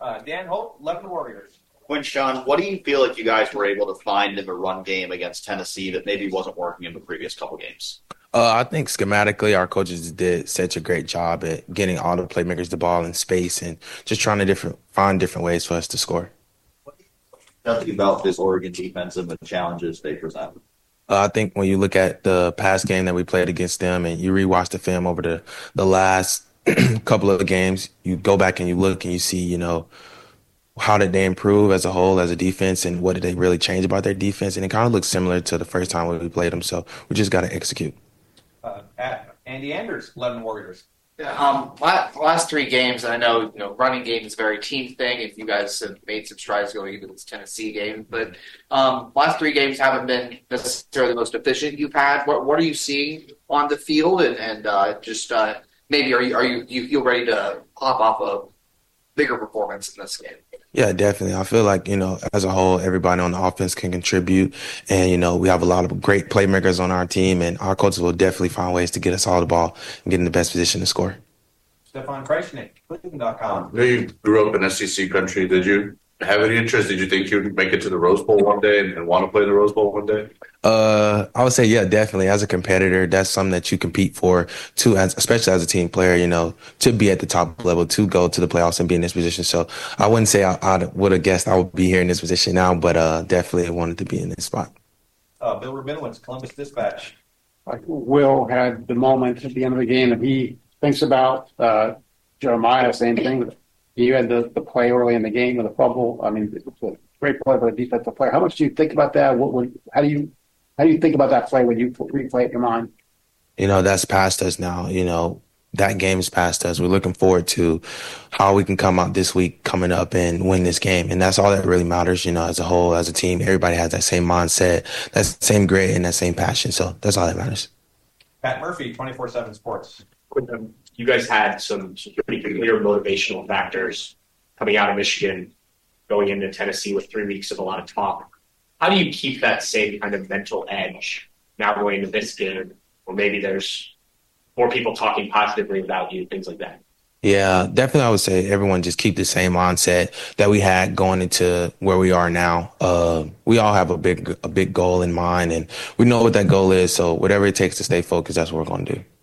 Dan Holt, Lebanon Warriors. Quinshon, what do you feel like you guys were able to find in the run game against Tennessee that maybe wasn't working in the previous couple games? I think schematically, our coaches did such a great job at getting all the playmakers the ball in space and just trying to find different ways for us to score. Tell me about this Oregon defense and the challenges they present. I think when you look at the past game that we played against them and you rewatch the film over the last couple of games, you go back and you look and you see, how did they improve as a whole, as a defense, and what did they really change about their defense? And it kind of looks similar to the first time when we played them. So we just got to execute. Andy Anders, Lebanon Warriors. Yeah, last three games, I know, running game is a very team thing, and you guys have made some strides going into this Tennessee game, but last three games haven't been necessarily the most efficient you've had. What are you seeing on the field, and just maybe are you feel ready to hop off a bigger performance in this game? Yeah, definitely. I feel like, as a whole, everybody on the offense can contribute. And, we have a lot of great playmakers on our team, and our coaches will definitely find ways to get us all the ball and get in the best position to score. Stefan Krajisnik, Cleveland.com. I know you grew up in SEC country. Did you have any interest? Did you think you'd make it to the Rose Bowl one day and want to play the Rose Bowl one day? I would say, yeah, definitely. As a competitor, that's something that you compete for too, especially as a team player, to be at the top level, to go to the playoffs and be in this position. So I wouldn't say I would have guessed I would be here in this position now, but definitely I wanted to be in this spot. Bill Rabinowitz, Columbus Dispatch. Like Will had the moment at the end of the game that he thinks about Jeremiah, same thing. You had the play early in the game with a fumble. I mean, it's a great play by the defensive player. How much do you think about that? How do you think about that play when you replay it in your mind? That's past us now. That game is past us. We're looking forward to how we can come out this week coming up and win this game. And that's all that really matters, as a whole, as a team. Everybody has that same mindset, that same grit, and that same passion. So that's all that matters. Pat Murphy, 24/7 Sports. You guys had some pretty clear motivational factors coming out of Michigan, going into Tennessee with 3 weeks of a lot of talk. How do you keep that same kind of mental edge now going into this game, or maybe there's more people talking positively about you, things like that? Yeah, definitely. I would say everyone just keep the same mindset that we had going into where we are now. We all have a big goal in mind, and we know what that goal is. So whatever it takes to stay focused, that's what we're going to do.